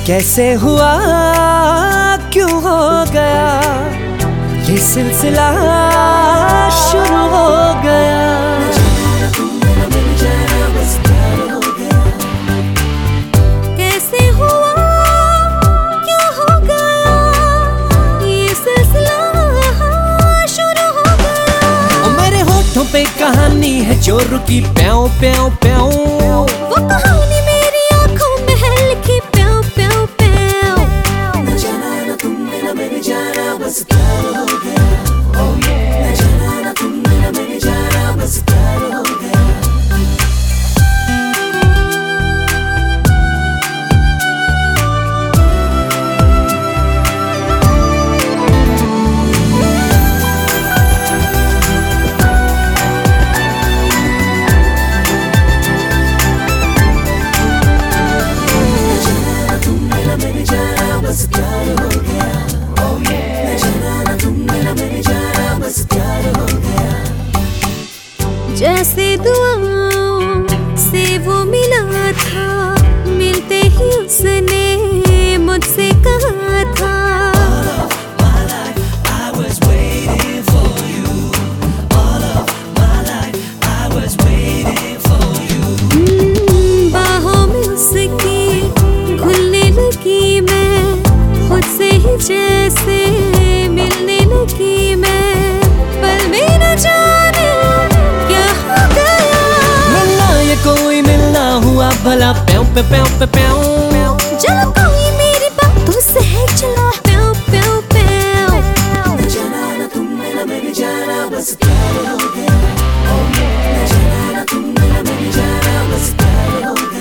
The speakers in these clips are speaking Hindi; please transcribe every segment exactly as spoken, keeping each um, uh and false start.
कैसे हुआ क्यों हो गया ये सिलसिला शुरू हो गया। कैसे हुआ क्यों हो गया ये सिलसिला शुरू हो गया। मेरे होठों पे कहानी है जो रुकी प्याओ प्याओ प्याओ, वो कहानी मेरी आंखों में है लिखी प्याओ प्याओ प्याओ। न जाना न तुमने न मैंने जाना बस प्यार हो गया। oh yeah। न जाना न तुमने न मैंने जाना बस प्यार हो गया। जैसे दुआओं से वो मिला था, मिलते ही उसने मुझसे कहा था बाहों में उसकी घुलने लगी मैं, खुद से ही जैसे मिलने लगी मैं, पल में न जाने कोई मिलना हुआ भला प्याओ पे प्याओ पे प्याओ। चलो कोई मेरी बातों से है चला प्याओ प्याओ प्याओ। न जाना न तुमने न मैंने जाना बस प्यार हो गया। न जाना न तुमने न मैंने जाना बस प्यार हो गया।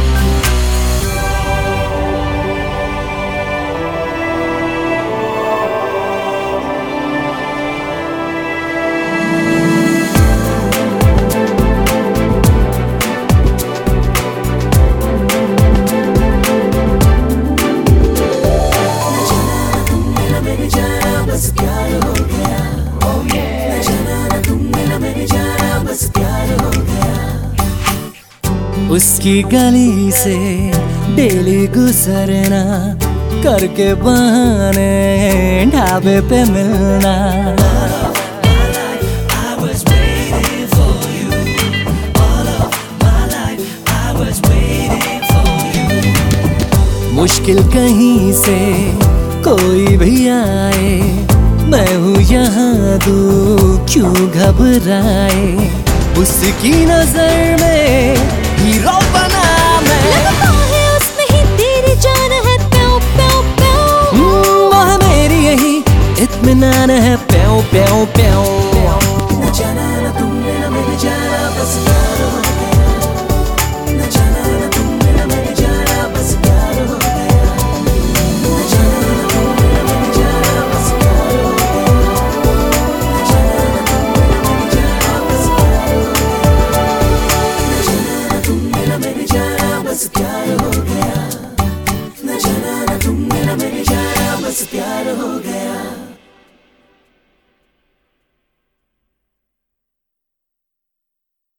उसकी गली से डेली गुजरना, करके बहाने ढाबे पे मिलना, मुश्किल कहीं से कोई भी आए, मैं हूँ यहाँ दूँ क्यों घबराए, उसकी नजर में हीरो बना मैं। लगता है उसमें ही तेरी जान है प्याओ प्याओ प्याओ। वह मेरी यही इत्मीनान है प्याओ प्याओ प्याओ। न जाना न तुमने न मैंने जाना बस प्यार हो गया। न जाना न तुमने न मैंने जाना बस प्यार हो गया। न जाना न तुमने न मैंने जाना बस प्यार हो गया। न जाना न तुमने न मैंने जाना बस प्यार हो गया। न जाना न तुमने न मैंने जाना बस प्यार हो गया।